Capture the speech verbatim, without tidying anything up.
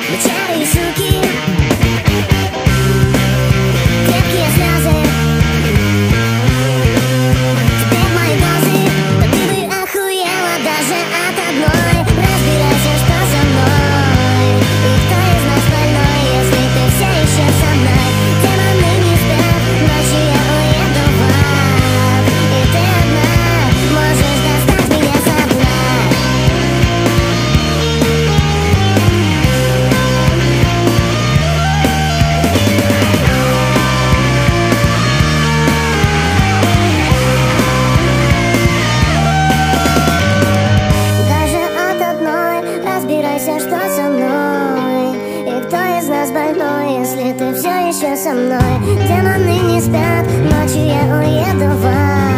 Мы чары и суки, крепкие слезы. Теперь мои дозы, да ты бы охуела даже от одной. Разбирайся, что со мной, и кто из нас больной, если ты все еще со мной. Демоны не спят, ночью я уеду в ад, и ты одна можешь достать меня со дна. Даже от одной разбирайся, что со мной, и кто из нас больной, если ты все еще со мной. Демоны не спят, ночью я уеду в ад.